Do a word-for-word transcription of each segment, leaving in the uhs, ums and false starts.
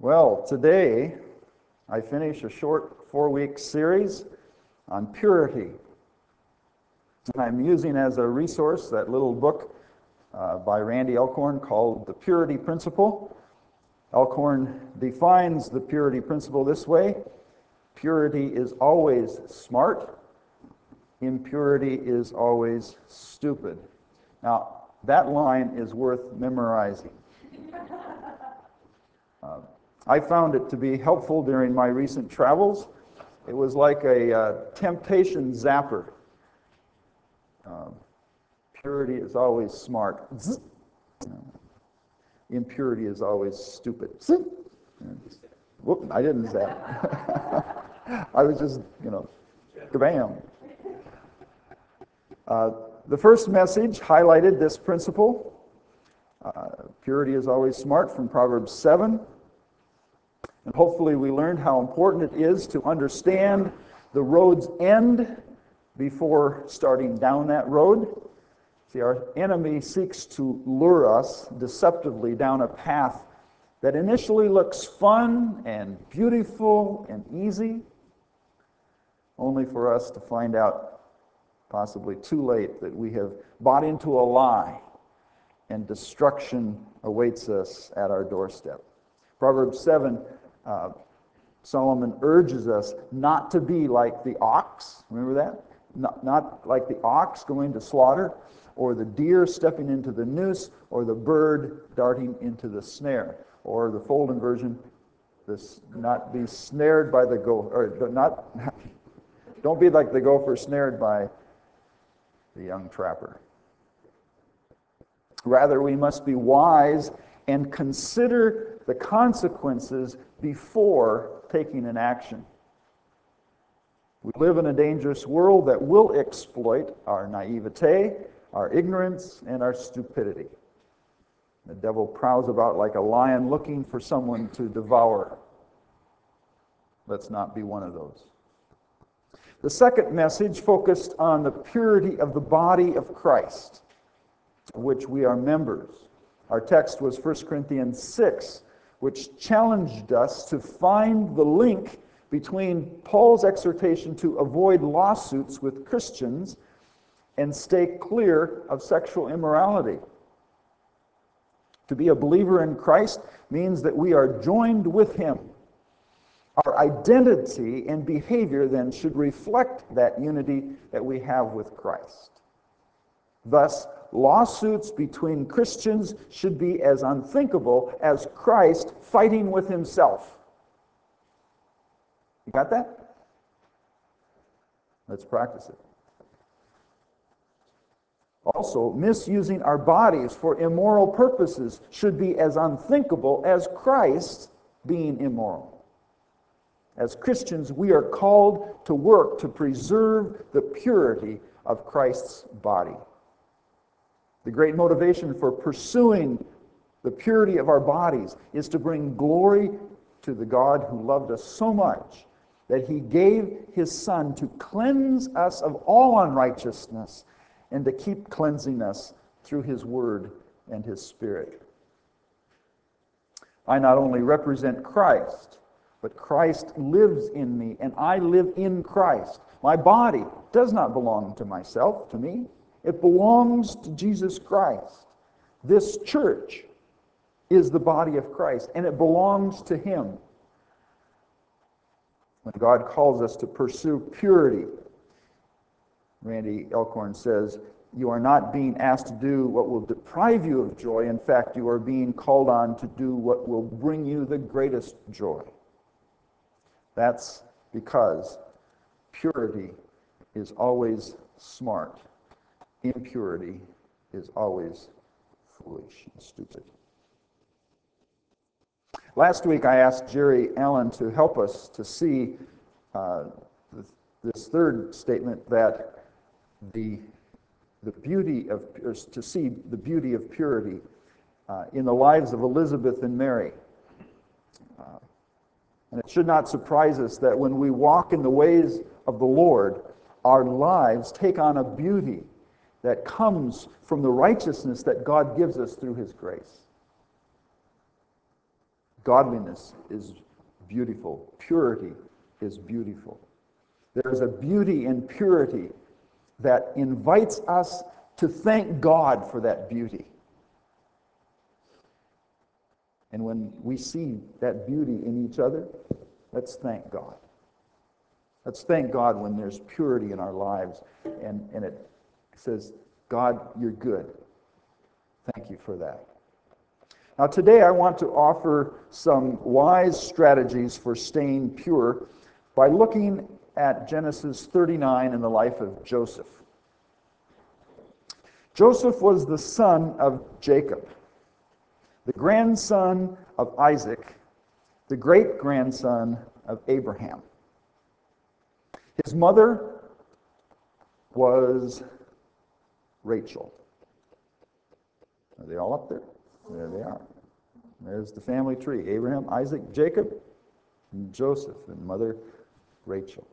Well, today I finish a short four-week series on purity. And I'm using as a resource that little book uh, by Randy Alcorn called The Purity Principle. Alcorn defines the purity principle this way: purity is always smart, impurity is always stupid. Now, that line is worth memorizing. Uh, I found it to be helpful during my recent travels. It was like a uh, temptation zapper. Uh, purity is always smart. Zzz. Impurity is always stupid. Zzz. Whoop, I didn't zap. I was just, you know, kabam. Uh, the first message highlighted this principle. Uh, purity is always smart, from Proverbs seven. And hopefully we learned how important it is to understand the road's end before starting down that road. See, our enemy seeks to lure us deceptively down a path that initially looks fun and beautiful and easy, only for us to find out, possibly too late, that we have bought into a lie and destruction awaits us at our doorstep. Proverbs seven, uh, Solomon urges us not to be like the ox. Remember that? Not, not like the ox going to slaughter, or the deer stepping into the noose, or the bird darting into the snare. Or the Folden version, this not be snared by the gopher, or not, don't be like the gopher snared by the young trapper. Rather, we must be wise and consider the consequences before taking an action. We live in a dangerous world that will exploit our naivete, our ignorance, and our stupidity. The devil prowls about like a lion looking for someone to devour. Let's not be one of those. The second message focused on the purity of the body of Christ, of which we are members. Our text was First Corinthians six, which challenged us to find the link between Paul's exhortation to avoid lawsuits with Christians and stay clear of sexual immorality. To be a believer in Christ means that we are joined with Him. Our identity and behavior then should reflect that unity that we have with Christ. Thus, lawsuits between Christians should be as unthinkable as Christ fighting with himself. You got that? Let's practice it. Also, misusing our bodies for immoral purposes should be as unthinkable as Christ being immoral. As Christians, we are called to work to preserve the purity of Christ's body. The great motivation for pursuing the purity of our bodies is to bring glory to the God who loved us so much that He gave His Son to cleanse us of all unrighteousness and to keep cleansing us through His Word and His Spirit. I not only represent Christ, but Christ lives in me, and I live in Christ. My body does not belong to myself, to me. It belongs to Jesus Christ. This church is the body of Christ, and it belongs to Him. When God calls us to pursue purity, Randy Alcorn says, you are not being asked to do what will deprive you of joy. In fact, you are being called on to do what will bring you the greatest joy. That's because purity is always smart. Impurity is always foolish and stupid. Last week I asked Jerry Allen to help us to see uh, this third statement, that the the beauty of, or to see the beauty of purity uh, in the lives of Elizabeth and Mary. Uh, and it should not surprise us that when we walk in the ways of the Lord, our lives take on a beauty that comes from the righteousness that God gives us through His grace. Godliness is beautiful. Purity is beautiful. There's a beauty in purity that invites us to thank God for that beauty. And when we see that beauty in each other, let's thank God. Let's thank God when there's purity in our lives and, and it says, God, you're good. Thank you for that. Now today I want to offer some wise strategies for staying pure by looking at Genesis thirty-nine and the life of Joseph. Joseph was the son of Jacob, the grandson of Isaac, the great-grandson of Abraham. His mother was Rachel. Are they all up there? There they are. There's the family tree. Abraham, Isaac, Jacob, and Joseph, and mother Rachel.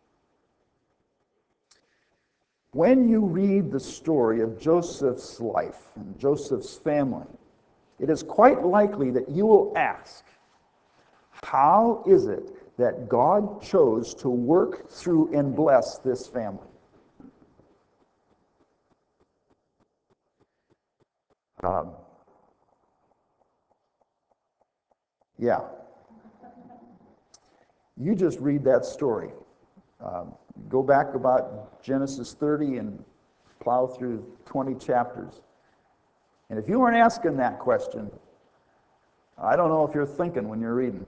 When you read the story of Joseph's life and Joseph's family, it is quite likely that you will ask, how is it that God chose to work through and bless this family? Um, yeah. You just read that story. Um, go back about Genesis thirty and plow through twenty chapters. And if you weren't asking that question, I don't know if you're thinking when you're reading.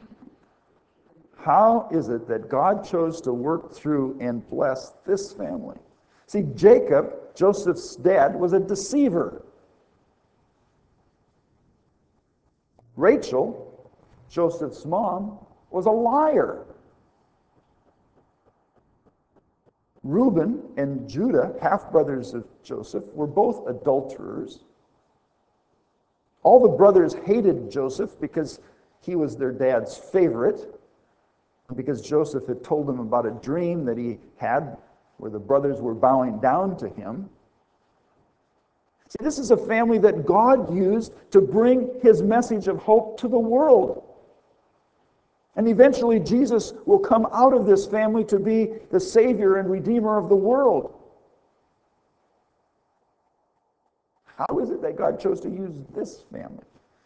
How is it that God chose to work through and bless this family? See, Jacob, Joseph's dad, was a deceiver. Rachel, Joseph's mom, was a liar. Reuben and Judah, half-brothers of Joseph, were both adulterers. All the brothers hated Joseph because he was their dad's favorite, because Joseph had told them about a dream that he had where the brothers were bowing down to him. See, this is a family that God used to bring his message of hope to the world. And eventually Jesus will come out of this family to be the Savior and Redeemer of the world. How is it that God chose to use this family?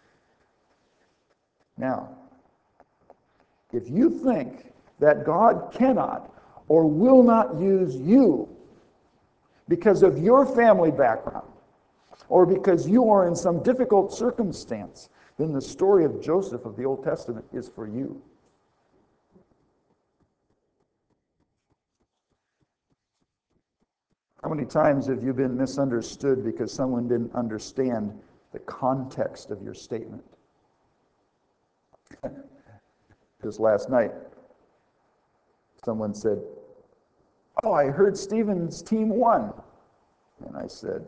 Now, if you think that God cannot or will not use you because of your family background, or because you are in some difficult circumstance, then the story of Joseph of the Old Testament is for you. How many times have you been misunderstood because someone didn't understand the context of your statement? Just last night, someone said, "Oh, I heard Stephen's team won." And I said,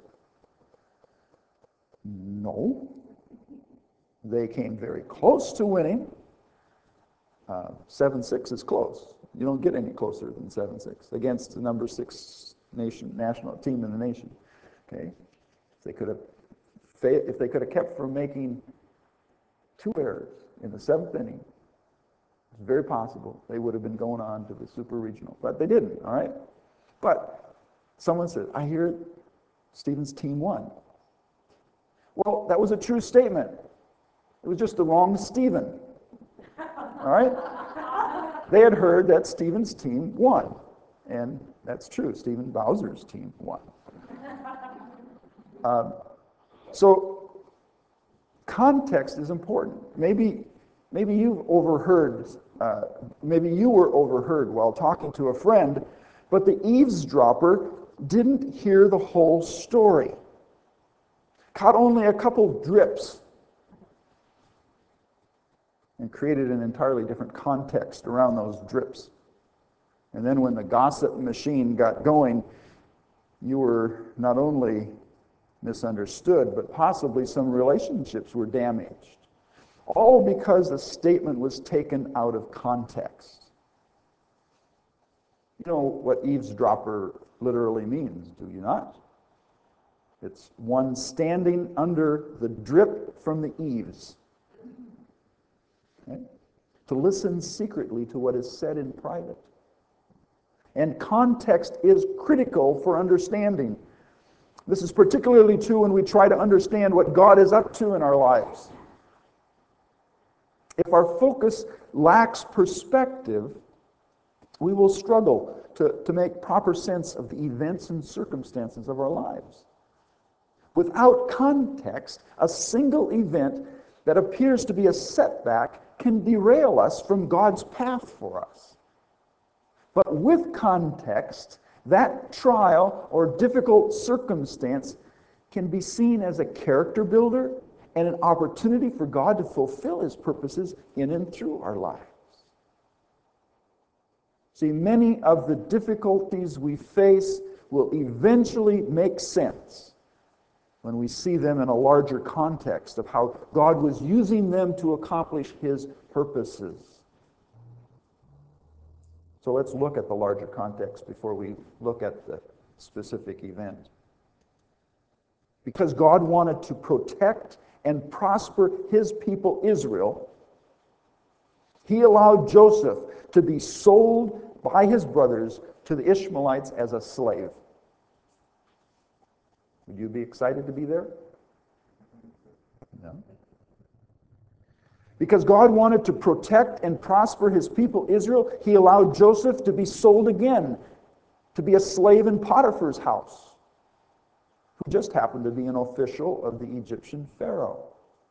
"No. They came very close to winning. Uh, seven six is close. You don't get any closer than seven six against the number six nation national team in the nation. Okay, if they could have, if they could have kept from making two errors in the seventh inning, it's very possible they would have been going on to the super regional, but they didn't. All right, but someone said, "I hear Stephen's team won." Well, that was a true statement. It was just the wrong Stephen. All right? They had heard that Stephen's team won. And that's true. Stephen Bowser's team won. Um, so, context is important. Maybe, maybe you've overheard, uh, maybe you were overheard while talking to a friend, but the eavesdropper didn't hear the whole story. Caught only a couple drips and created an entirely different context around those drips. And then when the gossip machine got going, you were not only misunderstood, but possibly some relationships were damaged. All because a statement was taken out of context. You know what eavesdropper literally means, do you not? It's one standing under the drip from the eaves. right? To listen secretly to what is said in private. And context is critical for understanding. This is particularly true when we try to understand what God is up to in our lives. If our focus lacks perspective, we will struggle to, to make proper sense of the events and circumstances of our lives. Without context, a single event that appears to be a setback can derail us from God's path for us. But with context, that trial or difficult circumstance can be seen as a character builder and an opportunity for God to fulfill His purposes in and through our lives. See, many of the difficulties we face will eventually make sense when we see them in a larger context of how God was using them to accomplish His purposes. So let's look at the larger context before we look at the specific event. Because God wanted to protect and prosper His people Israel, He allowed Joseph to be sold by his brothers to the Ishmaelites as a slave. Would you be excited to be there? No. Because God wanted to protect and prosper His people Israel, He allowed Joseph to be sold again, to be a slave in Potiphar's house, who just happened to be an official of the Egyptian Pharaoh.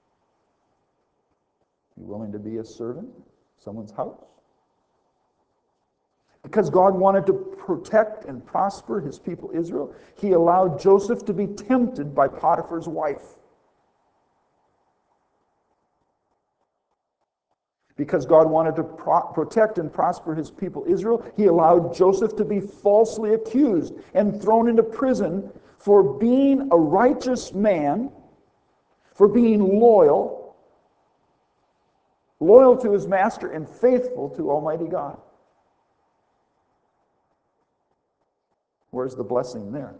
You willing to be a servant in someone's house? Because God wanted to protect and prosper His people Israel, He allowed Joseph to be tempted by Potiphar's wife. Because God wanted to pro- protect and prosper His people Israel, He allowed Joseph to be falsely accused and thrown into prison for being a righteous man, for being loyal, loyal to his master and faithful to Almighty God. Where's the blessing there?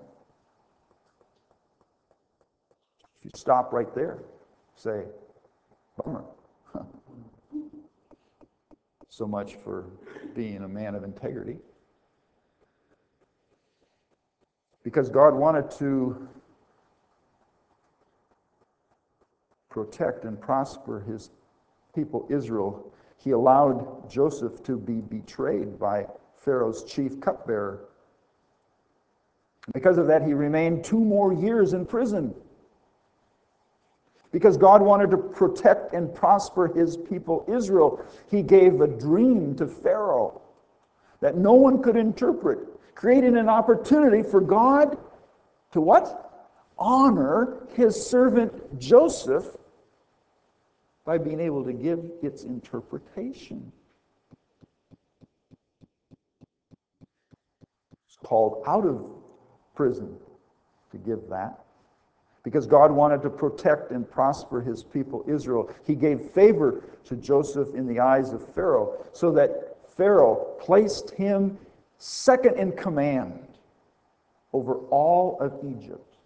If you stop right there, say, bummer. So much for being a man of integrity. Because God wanted to protect and prosper His people Israel, He allowed Joseph to be betrayed by Pharaoh's chief cupbearer. Because of that, he remained two more years in prison. Because God wanted to protect and prosper His people Israel, He gave a dream to Pharaoh that no one could interpret, creating an opportunity for God to what? Honor His servant Joseph by being able to give its interpretation. It's called out of prison to give that. Because God wanted to protect and prosper His people Israel, He gave favor to Joseph in the eyes of Pharaoh, so that Pharaoh placed him second in command over all of Egypt.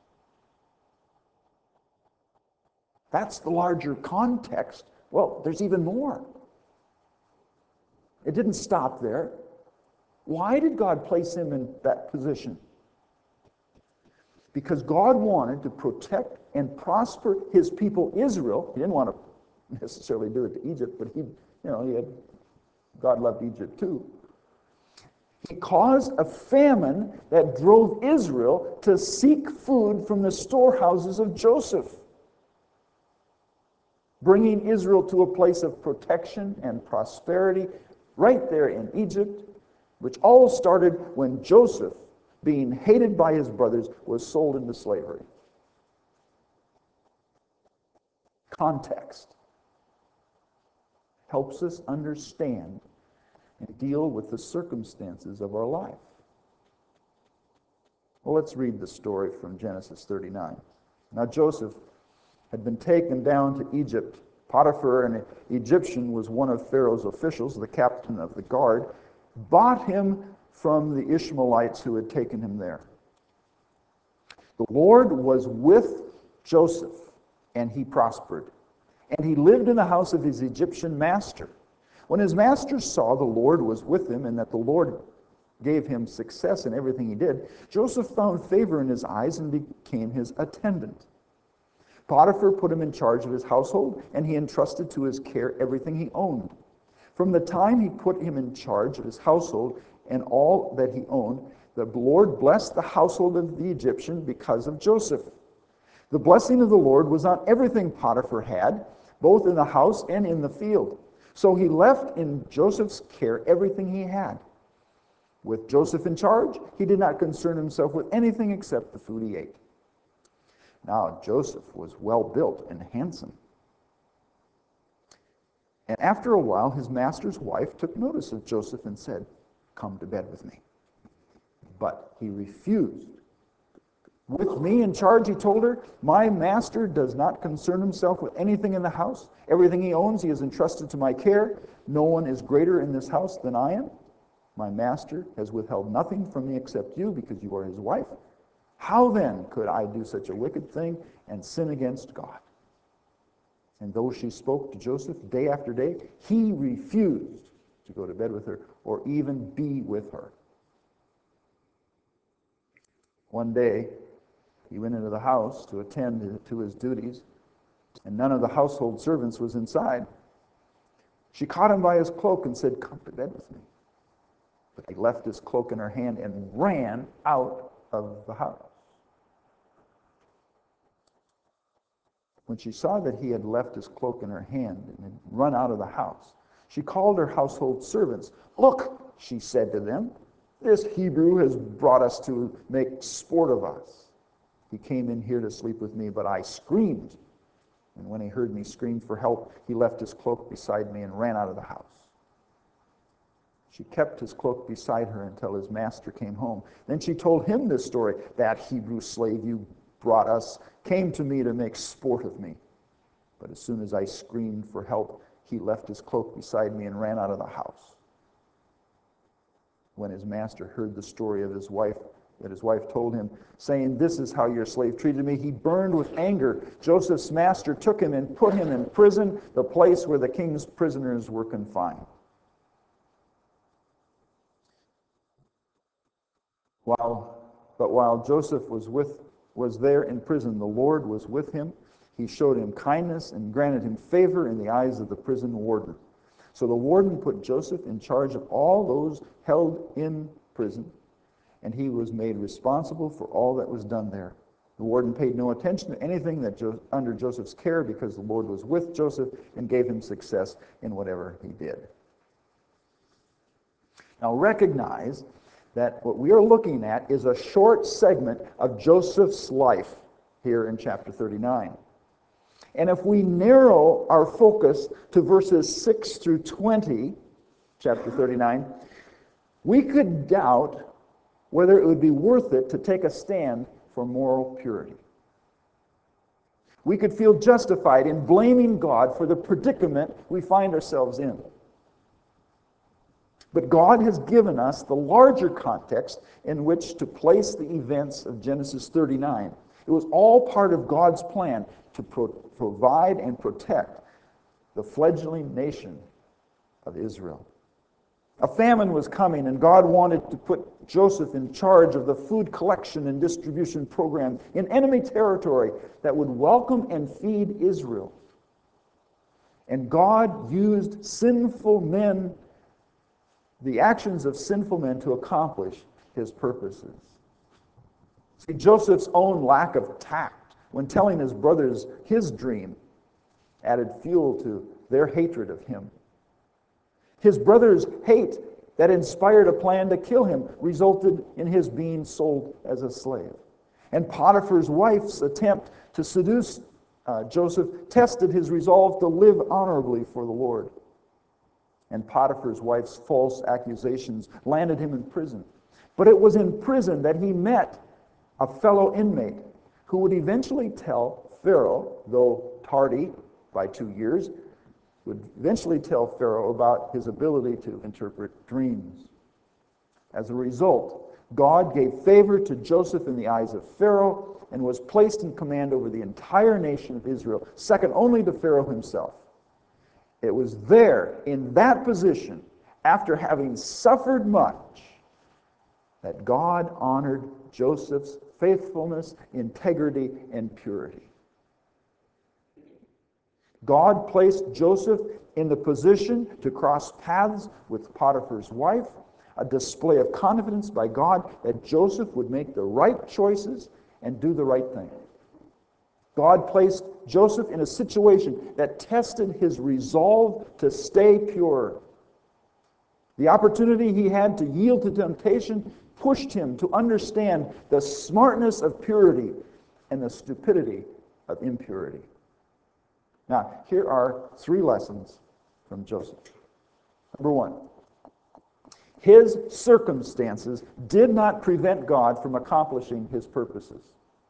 That's the larger context. Well, there's even more. It didn't stop there. Why did God place him in that position? Because God wanted to protect and prosper His people Israel. He didn't want to necessarily do it to Egypt, but he, you know, he had, God loved Egypt too. He caused a famine that drove Israel to seek food from the storehouses of Joseph, bringing Israel to a place of protection and prosperity right there in Egypt, which all started when Joseph, being hated by his brothers, was sold into slavery. Context helps us understand and deal with the circumstances of our life. Well, let's read the story from Genesis thirty-nine. Now Joseph had been taken down to Egypt. Potiphar, an Egyptian, was one of Pharaoh's officials, the captain of the guard, bought him from the Ishmaelites who had taken him there. The Lord was with Joseph, and he prospered, and he lived in the house of his Egyptian master. When his master saw the Lord was with him and that the Lord gave him success in everything he did, Joseph found favor in his eyes and became his attendant. Potiphar put him in charge of his household, and he entrusted to his care everything he owned. From the time he put him in charge of his household and all that he owned, the Lord blessed the household of the Egyptian because of Joseph. The blessing of the Lord was on everything Potiphar had, both in the house and in the field. So he left in Joseph's care everything he had. With Joseph in charge, he did not concern himself with anything except the food he ate. Now Joseph was well built and handsome. And after a while, his master's wife took notice of Joseph and said, "Come to bed with me." But he refused. "With me in charge," he told her, "my master does not concern himself with anything in the house. Everything he owns he has entrusted to my care. No one is greater in this house than I am. My master has withheld nothing from me except you, because you are his wife. How then could I do such a wicked thing and sin against God?" And though she spoke to Joseph day after day, he refused to go to bed with her or even be with her. One day, he went into the house to attend to his duties, and none of the household servants was inside. She caught him by his cloak and said, "Come to bed with me." But he left his cloak in her hand and ran out of the house. When she saw that he had left his cloak in her hand and had run out of the house, she called her household servants. "Look," she said to them, "this Hebrew has brought us to make sport of us. He came in here to sleep with me, but I screamed. And when he heard me scream for help, he left his cloak beside me and ran out of the house." She kept his cloak beside her until his master came home. Then she told him this story. "That Hebrew slave you brought us came to me to make sport of me. But as soon as I screamed for help, he left his cloak beside me and ran out of the house." When his master heard the story of his wife, that his wife told him, saying, "This is how your slave treated me," he burned with anger. Joseph's master took him and put him in prison, the place where the king's prisoners were confined. While, but while Joseph was with was there in prison, the Lord was with him. He showed him kindness and granted him favor in the eyes of the prison warden. So the warden put Joseph in charge of all those held in prison, and he was made responsible for all that was done there. The warden paid no attention to anything that jo- under Joseph's care, because the Lord was with Joseph and gave him success in whatever he did. Now recognize that what we are looking at is a short segment of Joseph's life here in chapter thirty-nine. And if we narrow our focus to verses six through twenty, chapter thirty-nine, we could doubt whether it would be worth it to take a stand for moral purity. We could feel justified in blaming God for the predicament we find ourselves in. But God has given us the larger context in which to place the events of Genesis thirty-nine. It was all part of God's plan to pro- provide and protect the fledgling nation of Israel. A famine was coming, and God wanted to put Joseph in charge of the food collection and distribution program in enemy territory that would welcome and feed Israel. And God used sinful men, the actions of sinful men, to accomplish his purposes. See, Joseph's own lack of tact when telling his brothers his dream added fuel to their hatred of him. His brothers' hate that inspired a plan to kill him resulted in his being sold as a slave. And Potiphar's wife's attempt to seduce uh, Joseph tested his resolve to live honorably for the Lord. And Potiphar's wife's false accusations landed him in prison. But it was in prison that he met a fellow inmate who would eventually tell Pharaoh, though tardy by two years, would eventually tell Pharaoh about his ability to interpret dreams. As a result, God gave favor to Joseph in the eyes of Pharaoh and was placed in command over the entire nation of Israel, second only to Pharaoh himself. It was there, in that position, after having suffered much, that God honored Joseph's faithfulness, integrity, and purity. God placed Joseph in the position to cross paths with Potiphar's wife, a display of confidence by God that Joseph would make the right choices and do the right thing. God placed Joseph in a situation that tested his resolve to stay pure. The opportunity he had to yield to temptation pushed him to understand the smartness of purity and the stupidity of impurity. Now, here are three lessons from Joseph. Number one, his circumstances did not prevent God from accomplishing his purposes.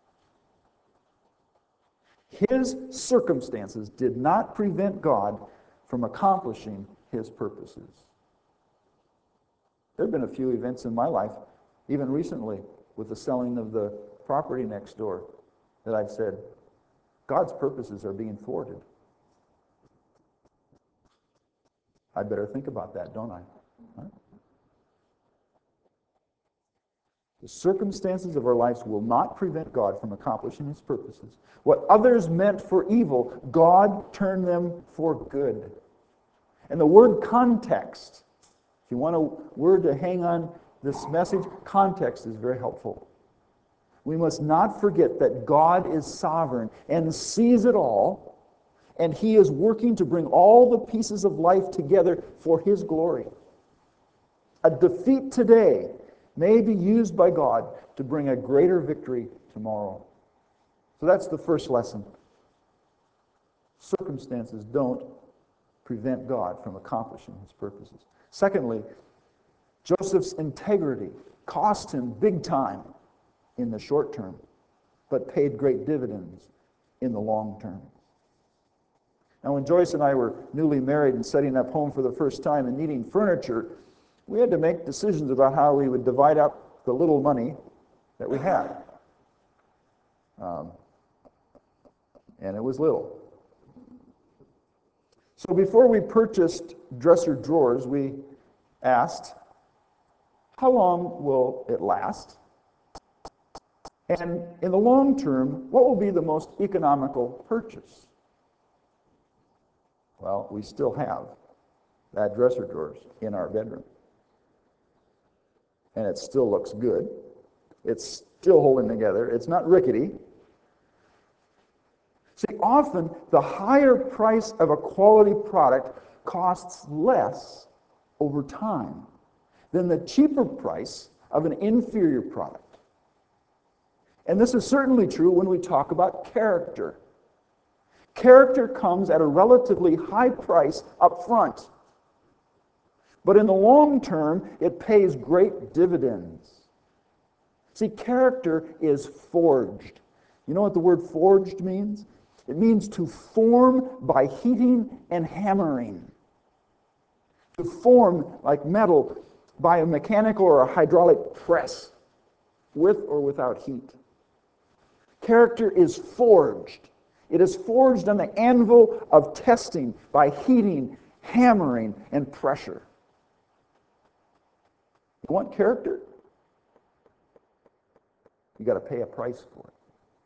His circumstances did not prevent God from accomplishing his purposes. There have been a few events in my life, even recently, with the selling of the property next door, that I've said, God's purposes are being thwarted. I better think about that, don't I? Right? The circumstances of our lives will not prevent God from accomplishing his purposes. What others meant for evil, God turned them for good. And the word context, if you want a word to hang on this message, context is very helpful. We must not forget that God is sovereign and sees it all, and he is working to bring all the pieces of life together for his glory. A defeat today may be used by God to bring a greater victory tomorrow. So that's the first lesson. Circumstances don't prevent God from accomplishing his purposes. Secondly, Joseph's integrity cost him big time in the short term, but paid great dividends in the long term. Now, when Joyce and I were newly married and setting up home for the first time and needing furniture, we had to make decisions about how we would divide up the little money that we had. Um, and it was little. So before we purchased dresser drawers, we asked, how long will it last? And in the long term, what will be the most economical purchase? Well, we still have that dresser drawers in our bedroom. And it still looks good. It's still holding together. It's not rickety. See, often the higher price of a quality product costs less over time than the cheaper price of an inferior product. And this is certainly true when we talk about character. Character comes at a relatively high price up front. But in the long term, it pays great dividends. See, character is forged. You know what the word forged means? It means to form by heating and hammering. To form like metal by a mechanical or a hydraulic press, with or without heat. Character is forged. It is forged on the anvil of testing by heating, hammering, and pressure. You want character? You got to pay a price for it.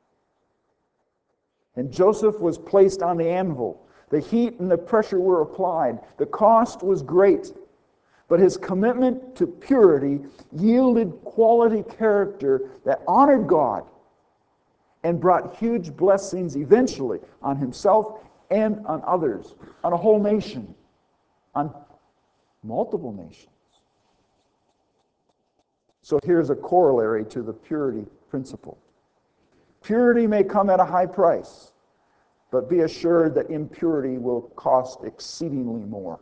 And Joseph was placed on the anvil. The heat and the pressure were applied. The cost was great. But his commitment to purity yielded quality character that honored God and brought huge blessings eventually on himself and on others, on a whole nation, on multiple nations. So here's a corollary to the purity principle. Purity may come at a high price, but be assured that impurity will cost exceedingly more.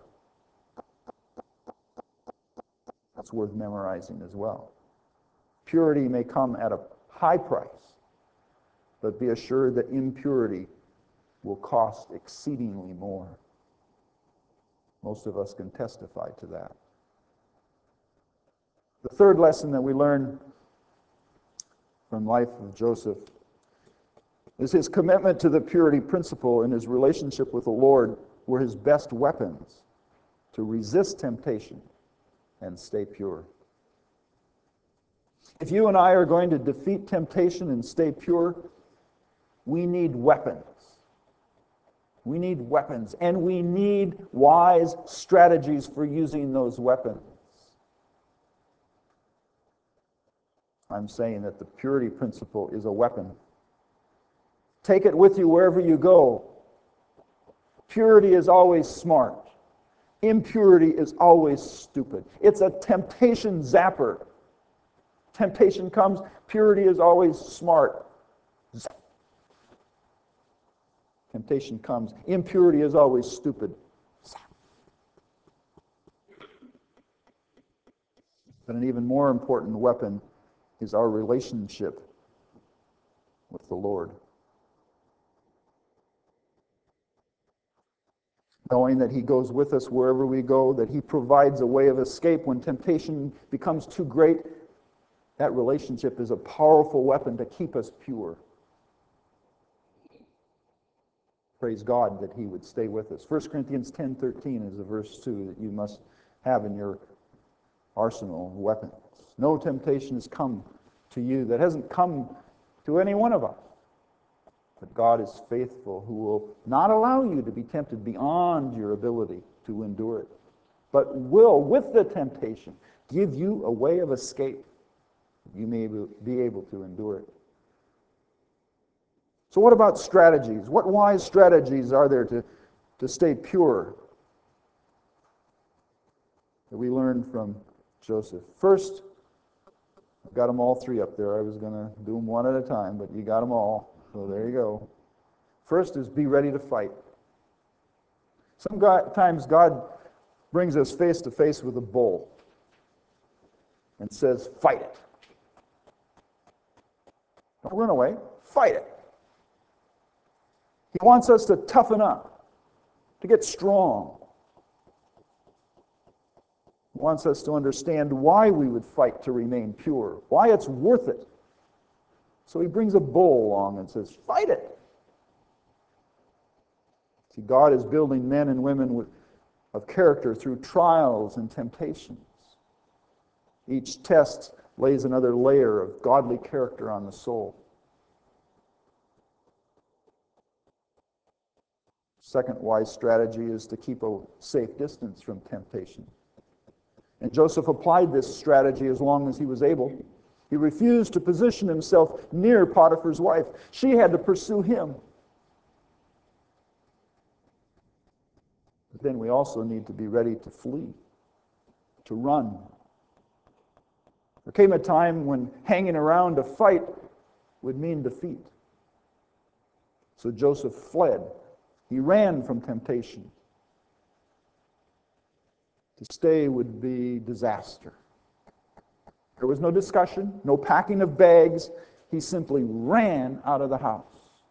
That's worth memorizing as well. Purity may come at a high price, but be assured that impurity will cost exceedingly more. Most of us can testify to that. The third lesson that we learn from the life of Joseph is his commitment to the purity principle in his relationship with the Lord were his best weapons to resist temptation and stay pure. If you and I are going to defeat temptation and stay pure, we need weapons. We need weapons, and we need wise strategies for using those weapons. I'm saying that the purity principle is a weapon. Take it with you wherever you go. Purity is always smart. Impurity is always stupid. It's a temptation zapper. Temptation comes, purity is always smart. Zap. Temptation comes, impurity is always stupid. Zap. But an even more important weapon is our relationship with the Lord. Knowing that He goes with us wherever we go, that He provides a way of escape when temptation becomes too great, that relationship is a powerful weapon to keep us pure. Praise God that He would stay with us. First Corinthians ten thirteen is a verse too that you must have in your arsenal of weapons. No temptation has come to you that hasn't come to any one of us. But God is faithful, who will not allow you to be tempted beyond your ability to endure it, but will, with the temptation, give you a way of escape. You may be able to endure it. So what about strategies? What wise strategies are there to, to stay pure that we learned from Joseph? First, I've got them all three up there. I was going to do them one at a time, but you got them all. So there you go. First is be ready to fight. Sometimes God brings us face to face with a bull and says, fight it. Don't run away. Fight it. He wants us to toughen up, to get strong. He wants us to understand why we would fight to remain pure, why it's worth it. So he brings a bull along and says, fight it. See, God is building men and women with, of character through trials and temptations. Each test lays another layer of godly character on the soul. Second wise strategy is to keep a safe distance from temptation. And Joseph applied this strategy as long as he was able. He refused to position himself near Potiphar's wife. She had to pursue him. But then we also need to be ready to flee, to run. There came a time when hanging around to fight would mean defeat. So Joseph fled. He ran from temptation. To stay would be disaster. There was no discussion, no packing of bags. He simply ran out of the house.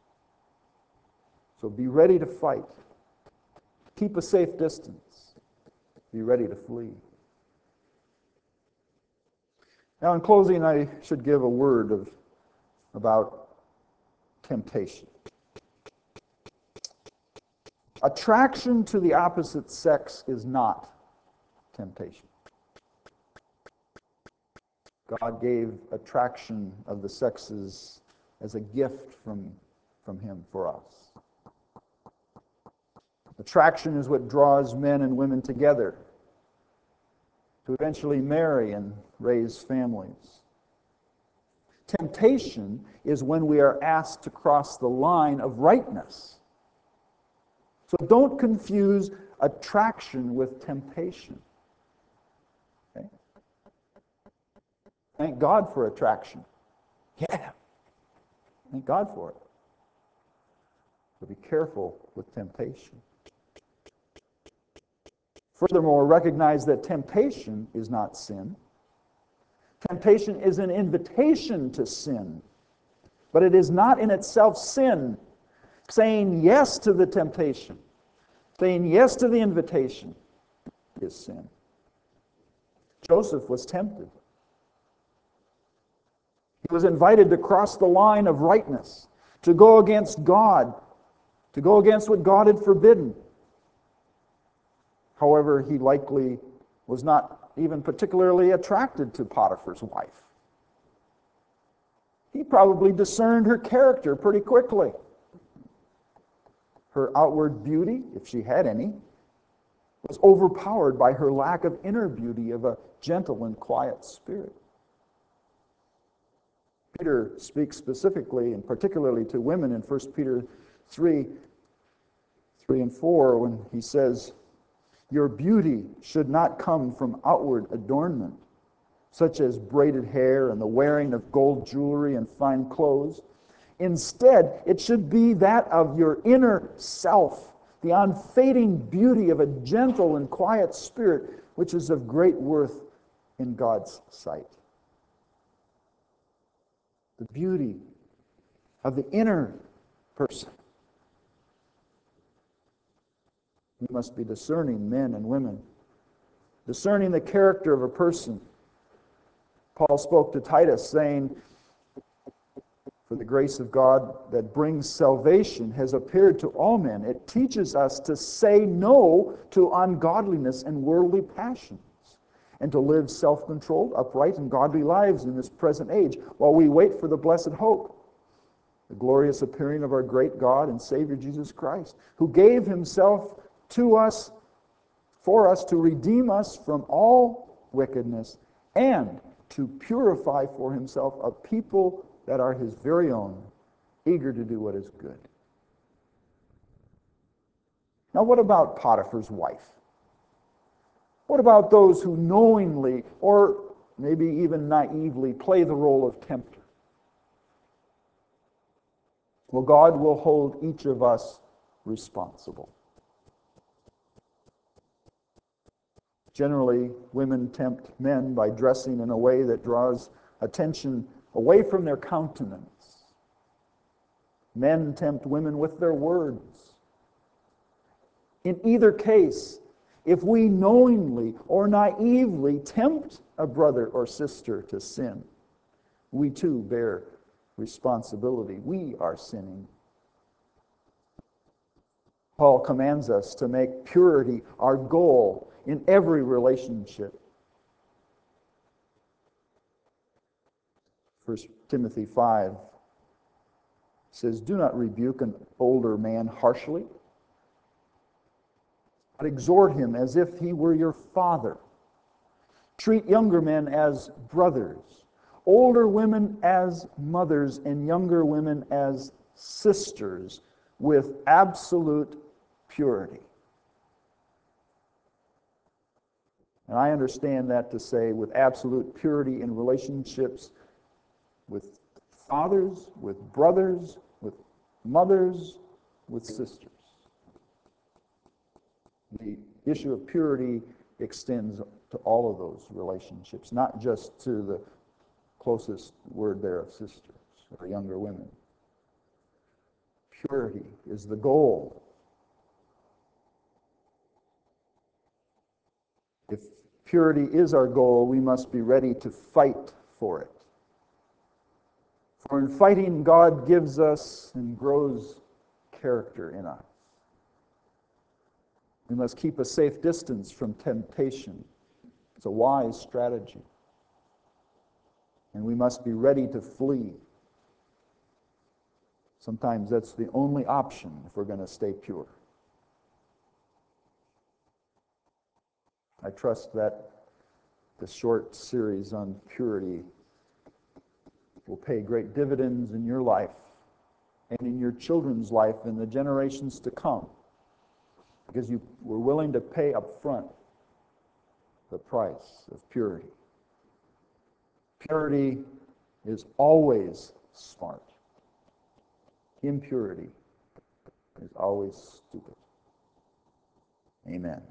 So be ready to fight. Keep a safe distance. Be ready to flee. Now, in closing, I should give a word of about temptation. Attraction to the opposite sex is not temptation. God gave attraction of the sexes as a gift from, from Him for us. Attraction is what draws men and women together to eventually marry and raise families. Temptation is when we are asked to cross the line of rightness. So don't confuse attraction with temptation. Okay? Thank God for attraction. Yeah. Thank God for it. But be careful with temptation. Furthermore, recognize that temptation is not sin. Temptation is an invitation to sin. But it is not in itself sin. Saying yes to the temptation, saying yes to the invitation is sin. Joseph was tempted. He was invited to cross the line of rightness, to go against God, to go against what God had forbidden. However, he likely was not even particularly attracted to Potiphar's wife. He probably discerned her character pretty quickly. Her outward beauty, if she had any, was overpowered by her lack of inner beauty of a gentle and quiet spirit. Peter speaks specifically and particularly to women in First Peter three, three and four when he says, "Your beauty should not come from outward adornment, such as braided hair and the wearing of gold jewelry and fine clothes. Instead, it should be that of your inner self, the unfading beauty of a gentle and quiet spirit, which is of great worth in God's sight." The beauty of the inner person. We must be discerning men and women, discerning the character of a person. Paul spoke to Titus saying, "For the grace of God that brings salvation has appeared to all men. It teaches us to say no to ungodliness and worldly passions, and to live self-controlled, upright, and godly lives in this present age, while we wait for the blessed hope, the glorious appearing of our great God and Savior Jesus Christ, who gave himself to us, for us, to redeem us from all wickedness, and to purify for himself a people that are his very own, eager to do what is good." Now, what about Potiphar's wife? What about those who knowingly, or maybe even naively, play the role of tempter? Well, God will hold each of us responsible. Generally, women tempt men by dressing in a way that draws attention away from their countenance. Men tempt women with their words. In either case, if we knowingly or naively tempt a brother or sister to sin, we too bear responsibility. We are sinning. Paul commands us to make purity our goal in every relationship. First Timothy five says, "Do not rebuke an older man harshly, but exhort him as if he were your father. Treat younger men as brothers, older women as mothers, and younger women as sisters, with absolute purity." And I understand that to say with absolute purity in relationships with fathers, with brothers, with mothers, with sisters. The issue of purity extends to all of those relationships, not just to the closest word there of sisters or younger women. Purity is the goal. If purity is our goal, we must be ready to fight for it. For in fighting, God gives us and grows character in us. We must keep a safe distance from temptation. It's a wise strategy. And we must be ready to flee. Sometimes that's the only option if we're going to stay pure. I trust that the short series on purity will pay great dividends in your life and in your children's life in the generations to come, because you were willing to pay up front the price of purity. Purity is always smart. Impurity is always stupid. Amen.